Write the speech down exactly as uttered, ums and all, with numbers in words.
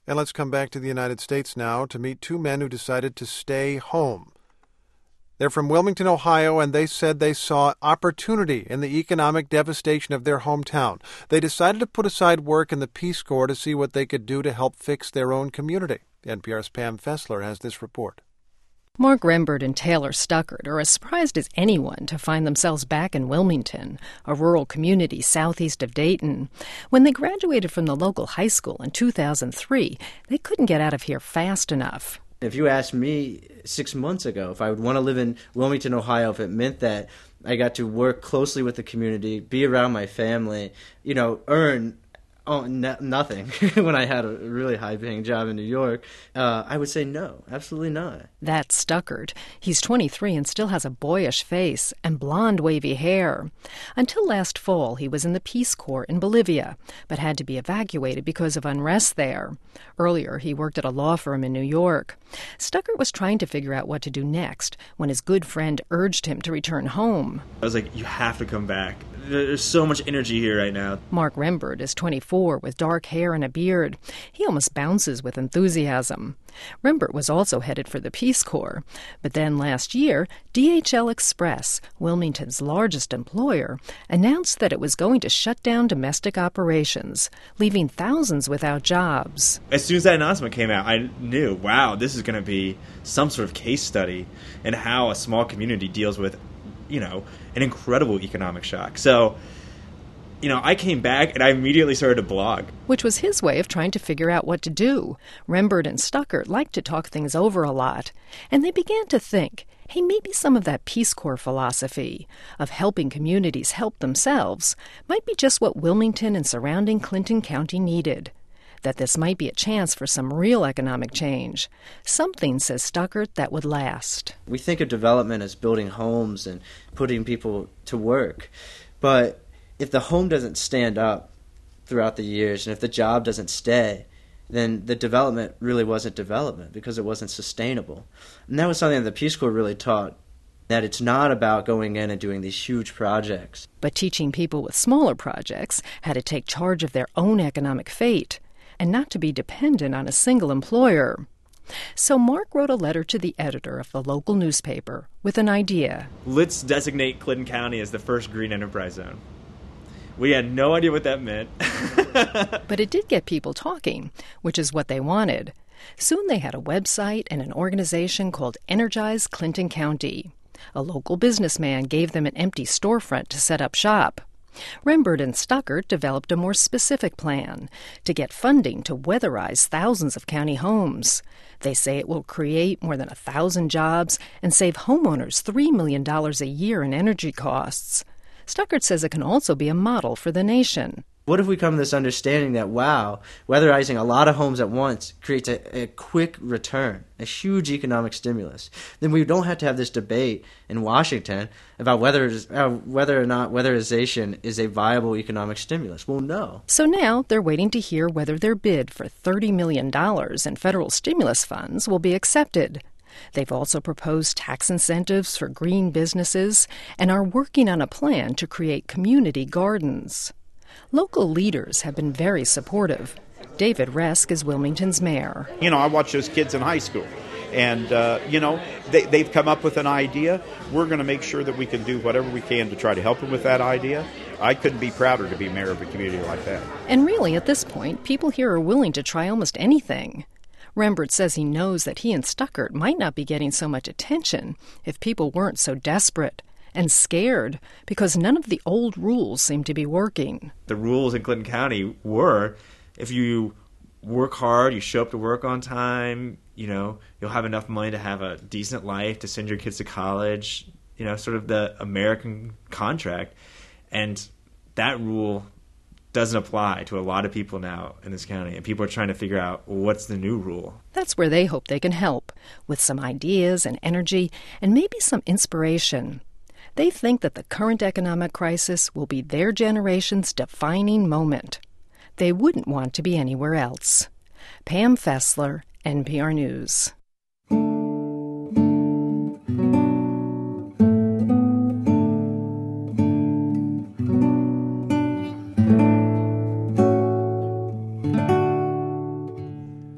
And let's come back to the United States now to meet two men who decided to stay home. They're from Wilmington, Ohio, and they said they saw opportunity in the economic devastation of their hometown. They decided to put aside work in the Peace Corps to see what they could do to help fix their own community. N P R's Pam Fessler has this report. Mark Rembert and Taylor Stuckert are as surprised as anyone to find themselves back in Wilmington, a rural community southeast of Dayton. When they graduated from the local high school in two thousand three, they couldn't get out of here fast enough. If you asked me six months ago if I would want to live in Wilmington, Ohio, if it meant that I got to work closely with the community, be around my family, you know, earn Oh, no, nothing. When I had a really high-paying job in New York, uh, I would say no, absolutely not. That's Stuckert. He's twenty-three and still has a boyish face and blonde, wavy hair. Until last fall, he was in the Peace Corps in Bolivia, but had to be evacuated because of unrest there. Earlier, he worked at a law firm in New York. Stuckert was trying to figure out what to do next when his good friend urged him to return home. I was like, you have to come back. There's so much energy here right now. Mark Rembert is twenty-four with dark hair and a beard. He almost bounces with enthusiasm. Rembert was also headed for the Peace Corps. But then last year, D H L Express, Wilmington's largest employer, announced that it was going to shut down domestic operations, leaving thousands without jobs. As soon as that announcement came out, I knew, wow, this is going to be some sort of case study in how a small community deals with, you know, an incredible economic shock. So, you know, I came back and I immediately started to blog. Which was his way of trying to figure out what to do. Rembert and Stuckert liked to talk things over a lot. And they began to think, hey, maybe some of that Peace Corps philosophy of helping communities help themselves might be just what Wilmington and surrounding Clinton County needed. That this might be a chance for some real economic change. Something, says Stuckert, that would last. We think of development as building homes and putting people to work. But if the home doesn't stand up throughout the years and if the job doesn't stay, then the development really wasn't development because it wasn't sustainable. And that was something that the Peace Corps really taught, that it's not about going in and doing these huge projects. But teaching people with smaller projects how to take charge of their own economic fate and not to be dependent on a single employer. So Mark wrote a letter to the editor of the local newspaper with an idea. Let's designate Clinton County as the first green enterprise zone. We had no idea what that meant. But it did get people talking, which is what they wanted. Soon they had a website and an organization called Energize Clinton County. A local businessman gave them an empty storefront to set up shop. Rembert and Stuckert developed a more specific plan to get funding to weatherize thousands of county homes. They say it will create more than a thousand jobs and save homeowners three million dollars a year in energy costs. Stuckert says it can also be a model for the nation. What if we come to this understanding that, wow, weatherizing a lot of homes at once creates a, a quick return, a huge economic stimulus? Then we don't have to have this debate in Washington about whether uh, whether or not weatherization is a viable economic stimulus. Well, no. So now they're waiting to hear whether their bid for thirty million dollars in federal stimulus funds will be accepted. They've also proposed tax incentives for green businesses and are working on a plan to create community gardens. Local leaders have been very supportive. David Resk is Wilmington's mayor. You know, I watch those kids in high school, and, uh, you know, they, they've come up with an idea. We're going to make sure that we can do whatever we can to try to help them with that idea. I couldn't be prouder to be mayor of a community like that. And really, at this point, people here are willing to try almost anything. Rembert says he knows that he and Stuckert might not be getting so much attention if people weren't so desperate and scared because none of the old rules seem to be working. The rules in Clinton County were, if you work hard, you show up to work on time, you know, you'll have enough money to have a decent life, to send your kids to college, you know, sort of the American contract. And that rule doesn't apply to a lot of people now in this county, and people are trying to figure out, well, what's the new rule? That's where they hope they can help, with some ideas and energy and maybe some inspiration. They think that the current economic crisis will be their generation's defining moment. They wouldn't want to be anywhere else. Pam Fessler, N P R News.